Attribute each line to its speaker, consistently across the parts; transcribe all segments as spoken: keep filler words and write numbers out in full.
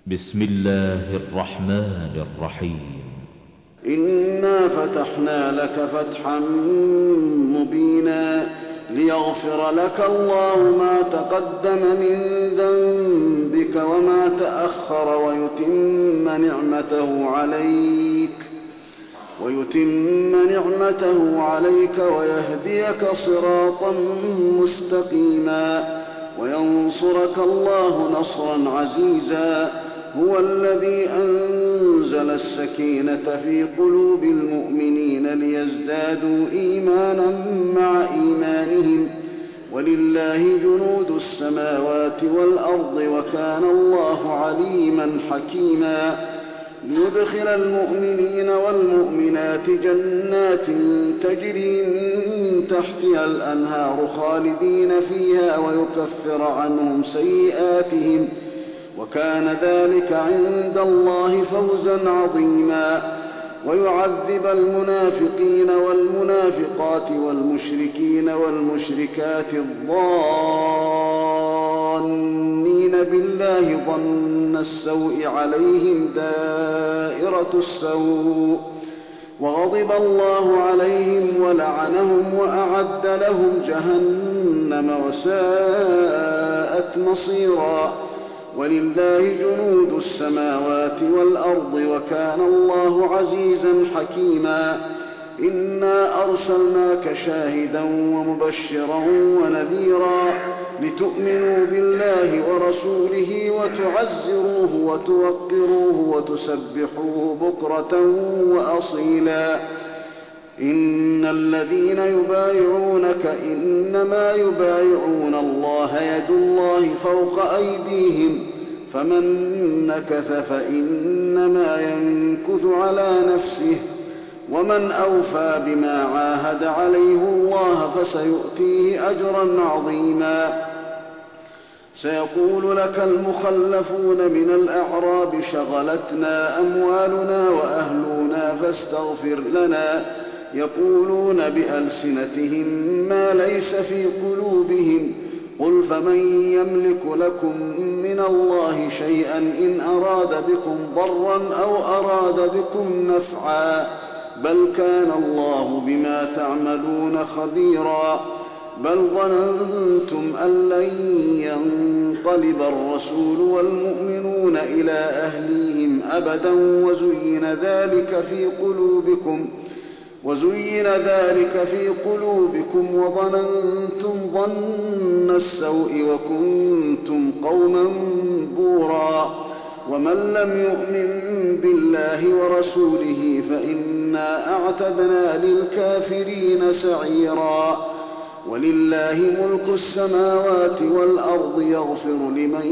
Speaker 1: بسم الله الرحمن الرحيم.
Speaker 2: إنا فتحنا لك فتحا مبينا ليغفر لك الله ما تقدم من ذنبك وما تأخر ويتم نعمته عليك ويتم نعمته عليك ويهديك صراطا مستقيما وينصرك الله نصرا عزيزا. هو الذي أنزل السكينة في قلوب المؤمنين ليزدادوا إيمانا مع إيمانهم ولله جنود السماوات والأرض وكان الله عليما حكيما. ليدخل المؤمنين والمؤمنات جنات تجري من تحتها الأنهار خالدين فيها ويكفر عنهم سيئاتهم وكان ذلك عند الله فوزا عظيما. ويعذب المنافقين والمنافقات والمشركين والمشركات الظانين بالله ظن السوء عليهم دائرة السوء وغضب الله عليهم ولعنهم وأعد لهم جهنم وساءت مصيرا. ولله جنود السماوات والأرض وكان الله عزيزا حكيما. إنا أرسلناك شاهدا ومبشرا ونذيرا لتؤمنوا بالله ورسوله وتعزروه وتوقروه وتسبحوه بكرة وأصيلا. إن الذين يبايعونك إنما يبايعون الله يد الله فوق أيديهم فمن نكث فإنما ينكث على نفسه ومن أوفى بما عاهد عليه الله فسيؤتيه أجرا عظيما. سيقول لك المخلفون من الأعراب شغلتنا أموالنا وأهلنا فاستغفر لنا يقولون بألسنتهم ما ليس في قلوبهم قل فمن يملك لكم من الله شيئا إن أراد بكم ضرا أو أراد بكم نفعا بل كان الله بما تعملون خبيرا. بل ظننتم أن لن ينقلب الرسول والمؤمنون إلى أهليهم أبدا وزين ذلك في قلوبكم وزين ذلك في قلوبكم وظننتم ظن السوء وكنتم قوما بورا. ومن لم يؤمن بالله ورسوله فإنا أعتدنا للكافرين سعيرا. ولله ملك السماوات والأرض يغفر لمن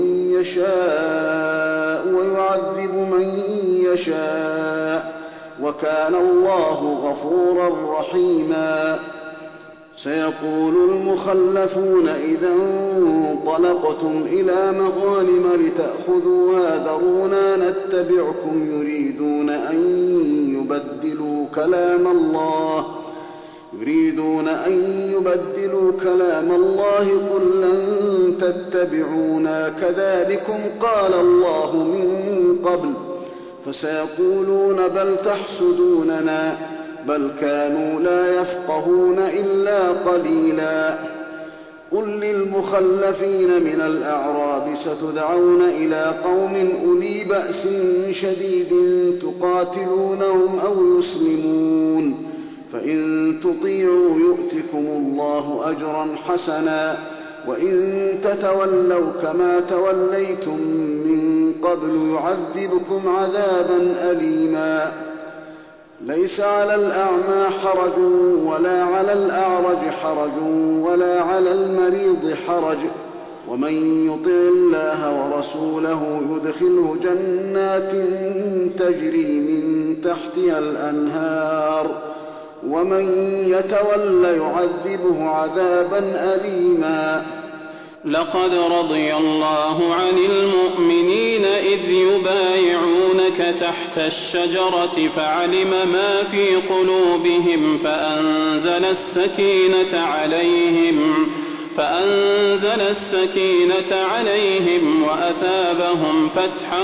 Speaker 2: يشاء ويعذب من يشاء وكان الله غفورا رحيما. سيقول المخلفون إذا انطلقتم إلى مغانم لتأخذوها ذرونا نتبعكم يريدون أن يبدلوا كلام الله يريدون أن يبدلوا كلام الله قل لن تتبعونا كذلكم قال الله من قبل فسيقولون بل تحسدوننا بل كانوا لا يفقهون إلا قليلا. قل للمخلفين من الأعراب ستدعون إلى قوم أولي بأس شديد تقاتلونهم أو يسلمون فإن تطيعوا يؤتكم الله أجرا حسنا وإن تتولوا كما توليتم من قبل يعذبكم عذابا أليما. ليس على الأعمى حرج ولا على الأعرج حرج ولا على المريض حرج ومن يطع الله ورسوله يدخله جنات تجري من تحتها الأنهار ومن يتول يعذبه عذابا أليما.
Speaker 3: لقد رضي الله عن المؤمنين إذ يبايعونك تحت الشجرة فعلم ما في قلوبهم فأنزل السكينة عليهم فأنزل السكينة عليهم وأثابهم فتحا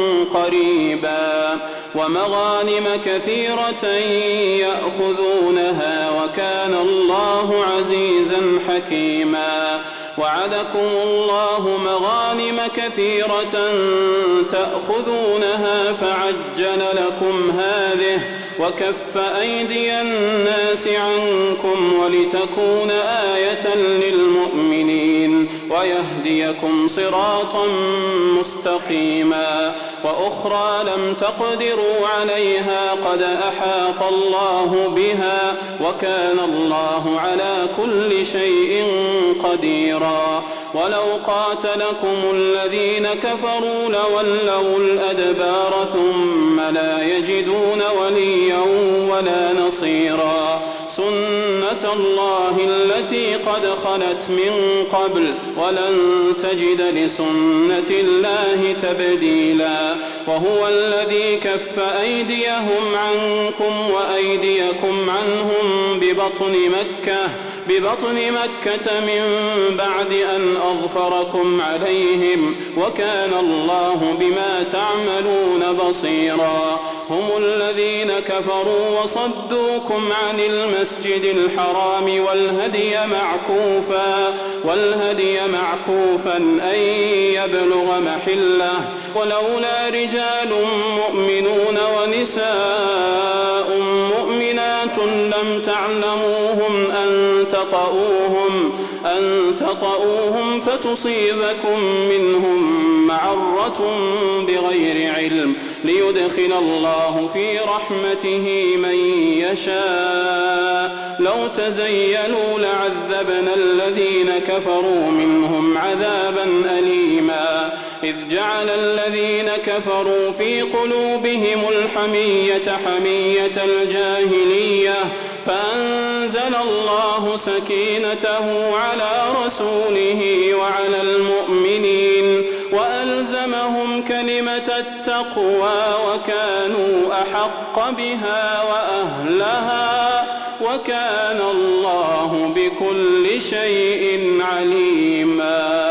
Speaker 3: قريبا ومغانم كثيرة يأخذونها وكان الله عزيزا حكيما. وعدكم الله مغانم كثيرة تأخذونها فعجل لكم هذه وكف أيدي الناس عنكم ولتكون آية للمؤمنين ويهديكم صراطا مستقيما. وأخرى لم تقدروا عليها قد أحاط الله بها وكان الله على كل شيء قديرا. ولو قاتلكم الذين كفروا لولوا الأدبار ثم لا يجدون وليا ولا نصيرا. سنة الله التي قد خلت من قبل ولن تجد لسنة الله تبديلا. وهو الذي كف أيديهم عنكم وأيديكم عنهم ببطن مكة ببطن مكة من بعد أن أظفركم عليهم وكان الله بما تعملون بصيرا. هم الذين كفروا وصدوكم عن المسجد الحرام والهدي معكوفا والهدي معكوفا أن يبلغ محله ولولا رجال مؤمنون ونساء مؤمنات لم تعلموهم أن تطؤوهم أن تطؤوهم فتصيبكم منهم معرة بغير علم ليدخل الله في رحمته من يشاء. لو تزيلوا لعذبنا الذين كفروا منهم عذابا أليما. إذ جعل الذين كفروا في قلوبهم الحمية حمية الجاهلية فأنزل الله سكينته على رسوله وعلى المؤمنين وألزمهم كلمة التقوى وكانوا أحق بها وأهلها وكان الله بكل شيء عليما.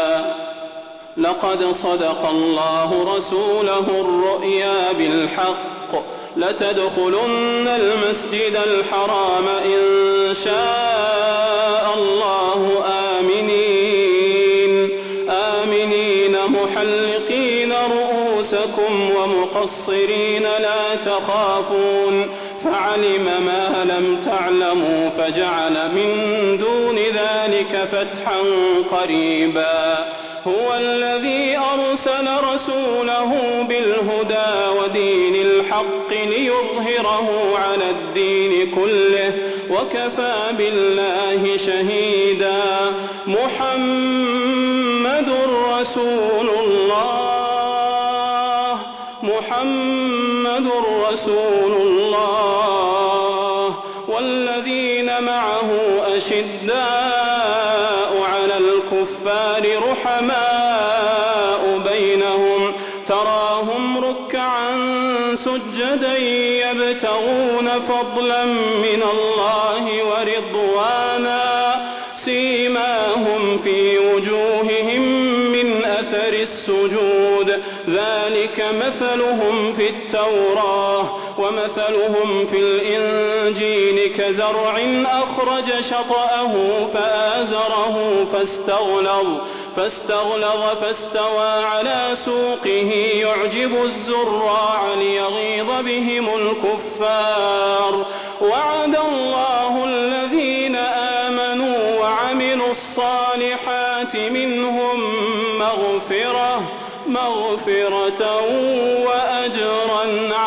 Speaker 3: لقد صدق الله رسوله الرؤيا بالحق لتدخلن المسجد الحرام إن شاء الله آمنين آمنين محلقين رؤوسكم ومقصرين لا تخافون فعلم ما لم تعلموا فجعل من دون ذلك فتحا قريبا. هو الذي أرسل رسوله بالهدى ودين الحق ليظهره على الدين كله وكفى بالله شهيدا. محمد رسول الله محمد رسول الله والذين معه أشداء على الكفار رحماء بينهم تراهم ركعا سجدا يبتغون فضلا من الله ورضوانا سيماهم في وجوههم من أثر السجود ذلك مثلهم في التوراة ومثلهم في الإنجيل كزرع أخرج شطأه فآزره فاستغلظ فاستغلظ فاستوى على سوقه يعجب الزراع ليغيظ بهم الكفار. وعد الله الذين آمنوا وعملوا الصالحات منهم مغفرة مغفرة وأجرا